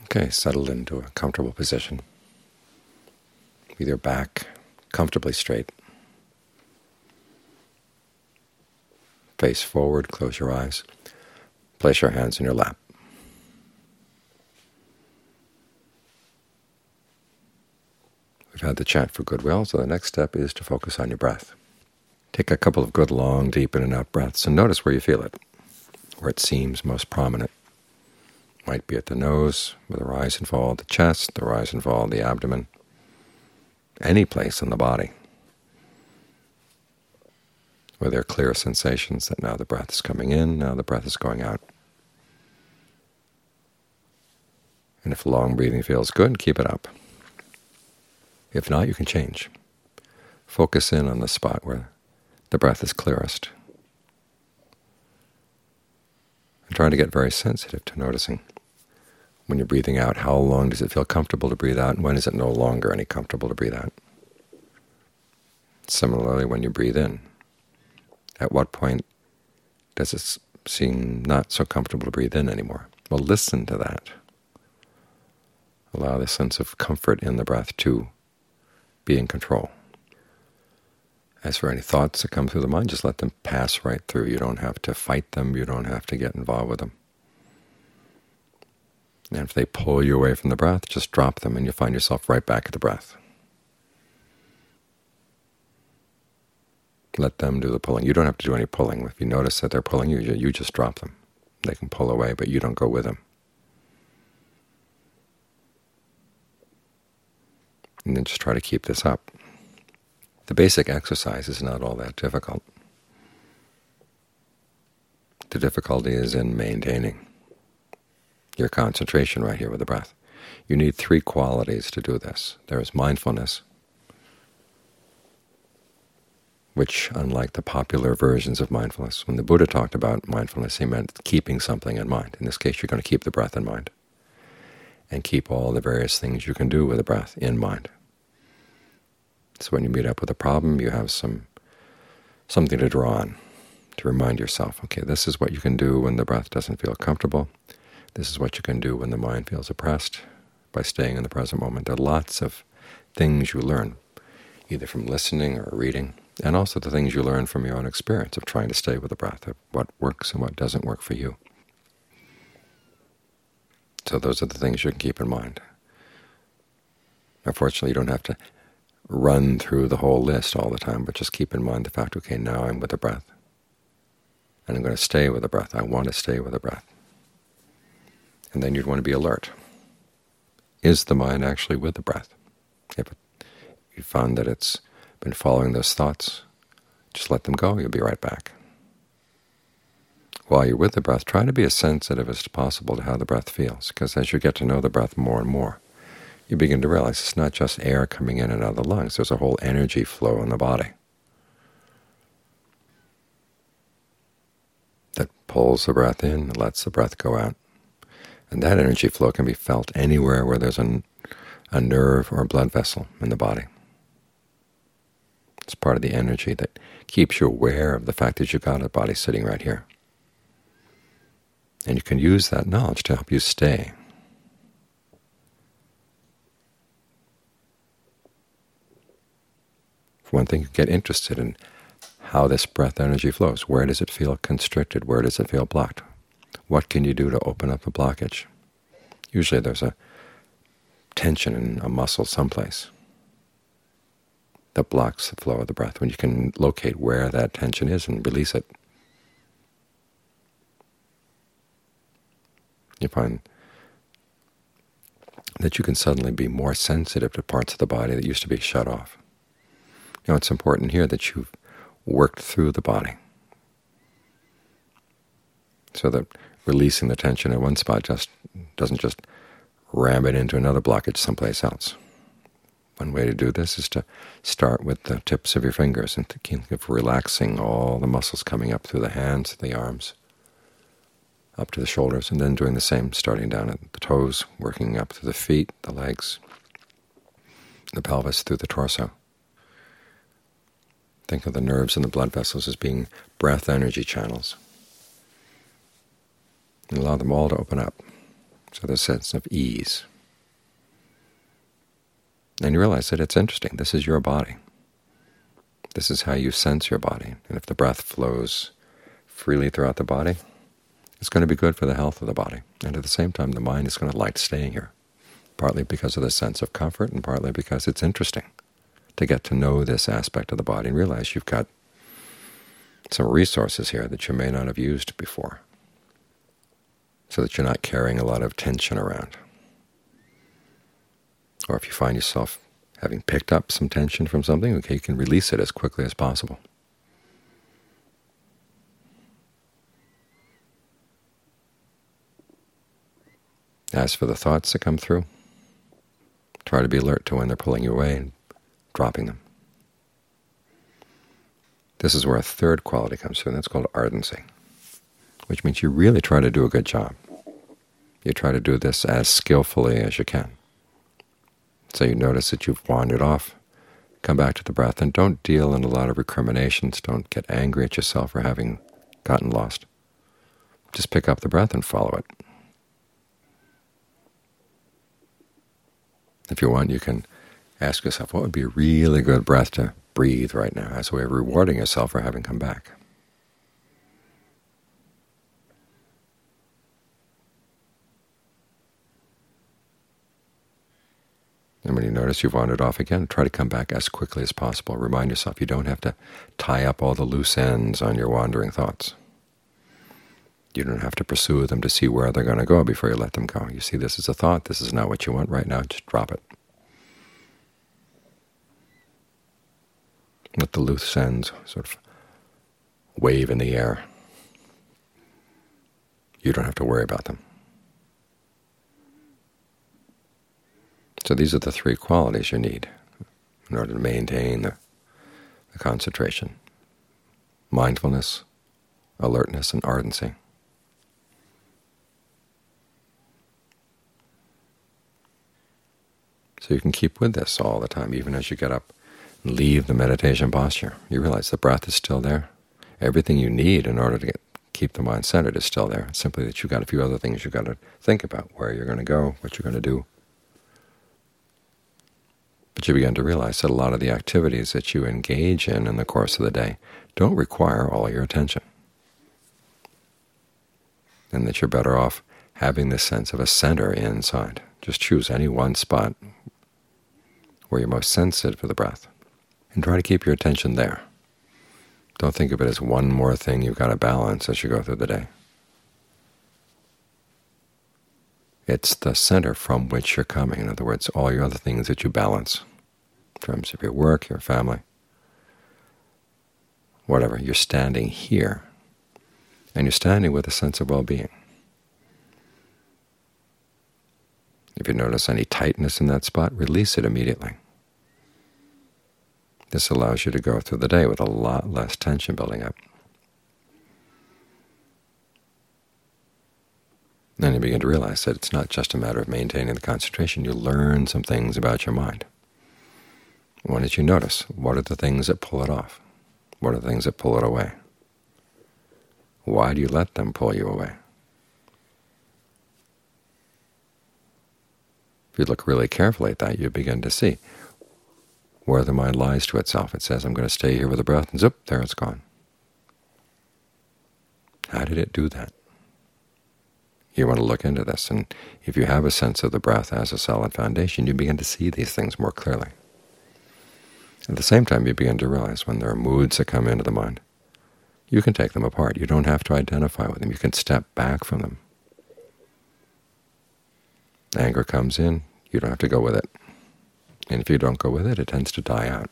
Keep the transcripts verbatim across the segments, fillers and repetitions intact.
Okay, settle into a comfortable position with your back comfortably straight. Face forward, close your eyes. Place your hands in your lap. We've had the chant for goodwill, so the next step is to focus on your breath. Take a couple of good, long, deep in and out breaths, and notice where you feel it, where it seems most prominent. Might be at the nose, with the rise and fall of the chest, the rise and fall of the abdomen, any place in the body where there are clear sensations that now the breath is coming in, now the breath is going out. And if long breathing feels good, keep it up. If not, you can change. Focus in on the spot where the breath is clearest. And try to get very sensitive to noticing when you're breathing out, how long does it feel comfortable to breathe out, and when is it no longer any comfortable to breathe out? Similarly, when you breathe in, at what point does it seem not so comfortable to breathe in anymore? Well, listen to that. Allow the sense of comfort in the breath to be in control. As for any thoughts that come through the mind, just let them pass right through. You don't have to fight them. You don't have to get involved with them. And if they pull you away from the breath, just drop them, and you'll find yourself right back at the breath. Let them do the pulling. You don't have to do any pulling. If you notice that they're pulling you, you just drop them. They can pull away, but you don't go with them. And then just try to keep this up. The basic exercise is not all that difficult. The difficulty is in maintaining your concentration right here with the breath. You need three qualities to do this. There is mindfulness, which, unlike the popular versions of mindfulness, when the Buddha talked about mindfulness, he meant keeping something in mind. In this case, you're going to keep the breath in mind, and keep all the various things you can do with the breath in mind. So when you meet up with a problem, you have some something to draw on, to remind yourself, okay, this is what you can do when the breath doesn't feel comfortable. This is what you can do when the mind feels oppressed by staying in the present moment. There are lots of things you learn, either from listening or reading, and also the things you learn from your own experience of trying to stay with the breath, of what works and what doesn't work for you. So those are the things you can keep in mind. Unfortunately, you don't have to run through the whole list all the time, but just keep in mind the fact, okay, now I'm with the breath, and I'm going to stay with the breath. I want to stay with the breath. And then you'd want to be alert. Is the mind actually with the breath? If it, you found that it's been following those thoughts, just let them go. You'll be right back. While you're with the breath, try to be as sensitive as possible to how the breath feels, because as you get to know the breath more and more, you begin to realize it's not just air coming in and out of the lungs. There's a whole energy flow in the body that pulls the breath in and lets the breath go out. And that energy flow can be felt anywhere where there's a, a nerve or a blood vessel in the body. It's part of the energy that keeps you aware of the fact that you've got a body sitting right here. And you can use that knowledge to help you stay. For one thing, get interested in how this breath energy flows. Where does it feel constricted? Where does it feel blocked? What can you do to open up the blockage? Usually there's a tension in a muscle someplace that blocks the flow of the breath. When you can locate where that tension is and release it, you find that you can suddenly be more sensitive to parts of the body that used to be shut off. You know, it's important here that you've worked through the body, so that releasing the tension in one spot just doesn't just ram it into another blockage someplace else. One way to do this is to start with the tips of your fingers and think of relaxing all the muscles coming up through the hands, the arms, up to the shoulders, and then doing the same, starting down at the toes, working up through the feet, the legs, the pelvis, through the torso. Think of the nerves and the blood vessels as being breath energy channels, and allow them all to open up. So the sense of ease. And you realize that it's interesting. This is your body. This is how you sense your body. And if the breath flows freely throughout the body, it's going to be good for the health of the body. And at the same time, the mind is going to like staying here, partly because of the sense of comfort and partly because it's interesting to get to know this aspect of the body and realize you've got some resources here that you may not have used before, so that you're not carrying a lot of tension around. Or if you find yourself having picked up some tension from something, okay, you can release it as quickly as possible. As for the thoughts that come through, try to be alert to when they're pulling you away and dropping them. This is where a third quality comes through, and that's called ardency, which means you really try to do a good job. You try to do this as skillfully as you can. So you notice that you've wandered off, come back to the breath, and don't deal in a lot of recriminations. Don't get angry at yourself for having gotten lost. Just pick up the breath and follow it. If you want, you can ask yourself, what would be a really good breath to breathe right now, as a way of rewarding yourself for having come back. And when you notice you've wandered off again, try to come back as quickly as possible. Remind yourself you don't have to tie up all the loose ends on your wandering thoughts. You don't have to pursue them to see where they're going to go before you let them go. You see this is a thought, this is not what you want right now, just drop it. Let the loose ends sort of wave in the air. You don't have to worry about them. So these are the three qualities you need in order to maintain the, the concentration: mindfulness, alertness, and ardency. So you can keep with this all the time, even as you get up and leave the meditation posture. You realize the breath is still there. Everything you need in order to get, keep the mind centered is still there. It's simply that you've got a few other things you've got to think about, where you're going to go, what you're going to do. But you begin to realize that a lot of the activities that you engage in in the course of the day don't require all your attention, and that you're better off having this sense of a center inside. Just choose any one spot where you're most sensitive to the breath, and try to keep your attention there. Don't think of it as one more thing you've got to balance as you go through the day. It's the center from which you're coming. In other words, all your other things that you balance, in terms of your work, your family, whatever. You're standing here, and you're standing with a sense of well-being. If you notice any tightness in that spot, release it immediately. This allows you to go through the day with a lot less tension building up. Then you begin to realize that it's not just a matter of maintaining the concentration. You learn some things about your mind. One is you notice, what are the things that pull it off? What are the things that pull it away? Why do you let them pull you away? If you look really carefully at that, you begin to see where the mind lies to itself. It says, I'm going to stay here with the breath, and zip, there it's gone. How did it do that? You want to look into this, and if you have a sense of the breath as a solid foundation, you begin to see these things more clearly. At the same time, you begin to realize when there are moods that come into the mind, you can take them apart. You don't have to identify with them. You can step back from them. Anger comes in, you don't have to go with it. And if you don't go with it, it tends to die out.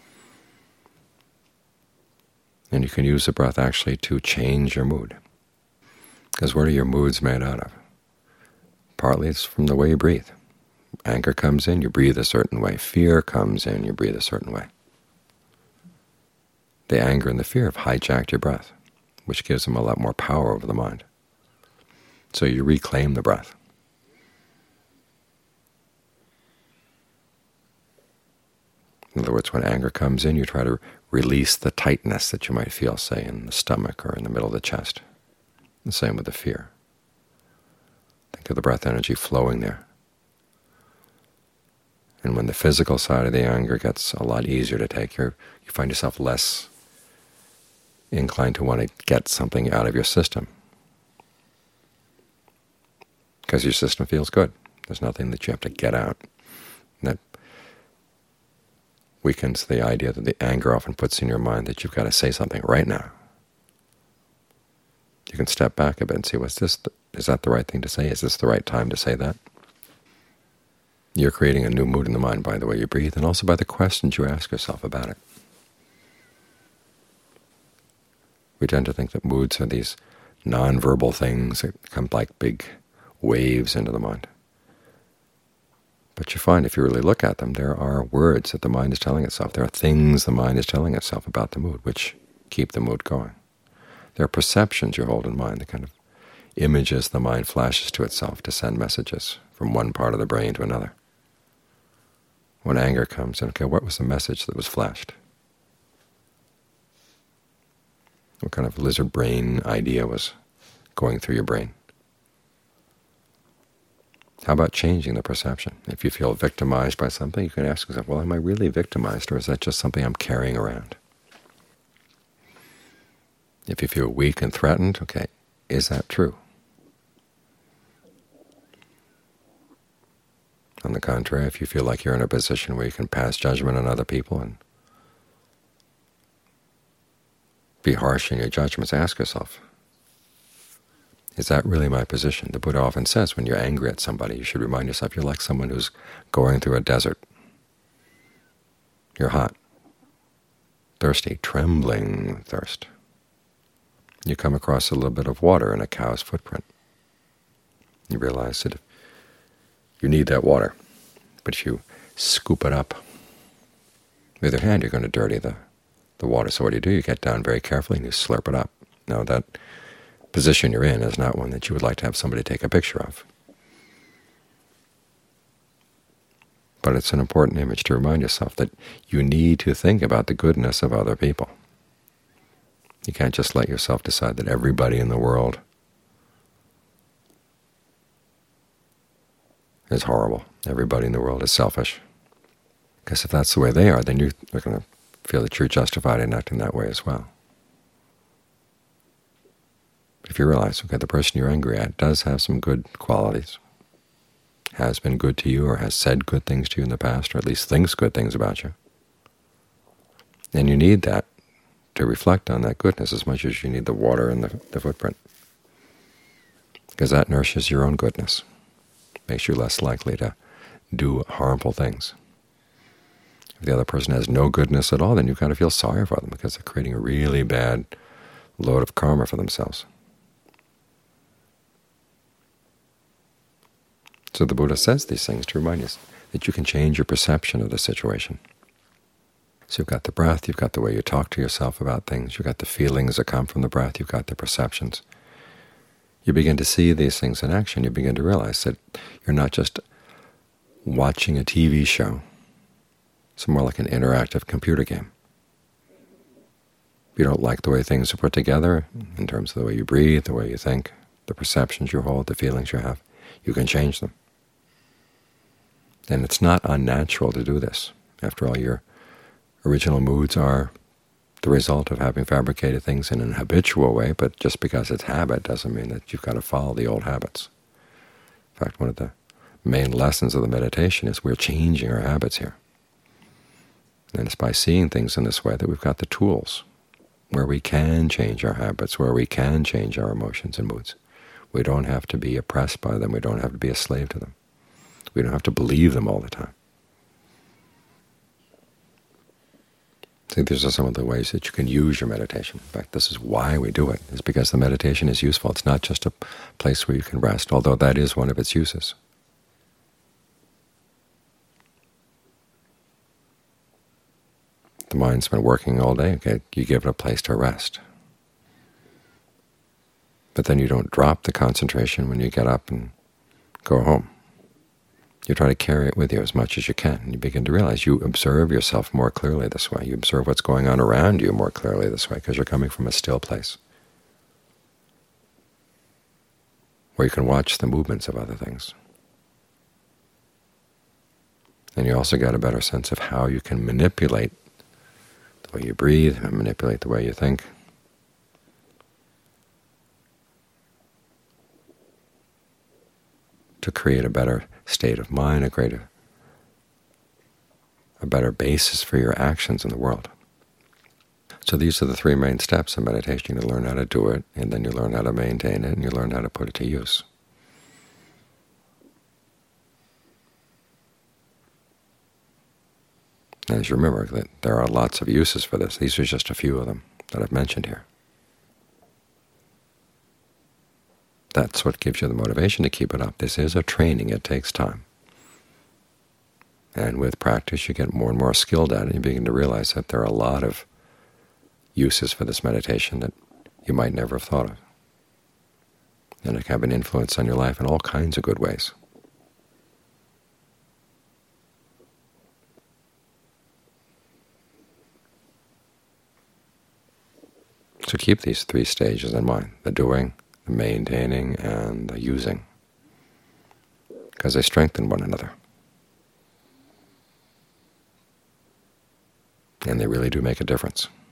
And you can use the breath actually to change your mood. Because what are your moods made out of? Partly it's from the way you breathe. Anger comes in, you breathe a certain way. Fear comes in, you breathe a certain way. The anger and the fear have hijacked your breath, which gives them a lot more power over the mind. So you reclaim the breath. In other words, when anger comes in, you try to release the tightness that you might feel, say, in the stomach or in the middle of the chest. The same with the fear. of the breath energy flowing there. And when the physical side of the anger gets a lot easier to take, you're, you find yourself less inclined to want to get something out of your system, because your system feels good. There's nothing that you have to get out. And that weakens the idea that the anger often puts in your mind that you've got to say something right now. You can step back a bit and see, was this, is that the right thing to say? Is this the right time to say that? You're creating a new mood in the mind by the way you breathe, and also by the questions you ask yourself about it. We tend to think that moods are these nonverbal things that come like big waves into the mind. But you find, if you really look at them, there are words that the mind is telling itself. There are things the mind is telling itself about the mood, which keep the mood going. There are perceptions you hold in mind, the kind of images the mind flashes to itself to send messages from one part of the brain to another. When anger comes in, okay, what was the message that was flashed? What kind of lizard brain idea was going through your brain? How about changing the perception? If you feel victimized by something, you can ask yourself, well, am I really victimized, or is that just something I'm carrying around? If you feel weak and threatened, okay, is that true? On the contrary, if you feel like you're in a position where you can pass judgment on other people and be harsh in your judgments, ask yourself, is that really my position? The Buddha often says when you're angry at somebody, you should remind yourself you're like someone who's going through a desert. You're hot, thirsty, trembling thirst. You come across a little bit of water in a cow's footprint. You realize that you need that water, but you scoop it up with your hand, you're going to dirty the, the water. So what do you do? You get down very carefully and you slurp it up. Now that position you're in is not one that you would like to have somebody take a picture of. But it's an important image to remind yourself that you need to think about the goodness of other people. You can't just let yourself decide that everybody in the world is horrible. Everybody in the world is selfish. Because if that's the way they are, then you're going to feel that you're justified in acting that way as well. If you realize, okay, the person you're angry at does have some good qualities, has been good to you or has said good things to you in the past, or at least thinks good things about you, then you need that to reflect on that goodness as much as you need the water in the, the footprint, because that nourishes your own goodness, makes you less likely to do harmful things. If the other person has no goodness at all, then you kind of feel sorry for them because they're creating a really bad load of karma for themselves. So the Buddha says these things to remind us that you can change your perception of the situation. So you've got the breath, you've got the way you talk to yourself about things, you've got the feelings that come from the breath, you've got the perceptions. You begin to see these things in action. You begin to realize that you're not just watching a T V show. It's more like an interactive computer game. If you don't like the way things are put together, in terms of the way you breathe, the way you think, the perceptions you hold, the feelings you have, you can change them. And it's not unnatural to do this. After all, your original moods are the result of having fabricated things in an habitual way, but just because it's habit doesn't mean that you've got to follow the old habits. In fact, one of the main lessons of the meditation is we're changing our habits here. And it's by seeing things in this way that we've got the tools where we can change our habits, where we can change our emotions and moods. We don't have to be oppressed by them. We don't have to be a slave to them. We don't have to believe them all the time. I think these are some of the ways that you can use your meditation. In fact, this is why we do it. It's because the meditation is useful. It's not just a place where you can rest, although that is one of its uses. The mind's been working all day. Okay, you give it a place to rest. But then you don't drop the concentration when you get up and go home. You try to carry it with you as much as you can. And you begin to realize you observe yourself more clearly this way. You observe what's going on around you more clearly this way because you're coming from a still place. where you can watch the movements of other things. And you also get a better sense of how you can manipulate the way you breathe, and manipulate the way you think, to create a better state of mind, a greater, a better basis for your actions in the world. So these are the three main steps in meditation. You learn how to do it, and then you learn how to maintain it, and you learn how to put it to use. And as you remember, that there are lots of uses for this. These are just a few of them that I've mentioned here. That's what gives you the motivation to keep it up. This is a training. It takes time. And with practice, you get more and more skilled at it, and you begin to realize that there are a lot of uses for this meditation that you might never have thought of. And it can have an influence on your life in all kinds of good ways. So keep these three stages in mind: the doing, the maintaining, and the using, because they strengthen one another. And they really do make a difference.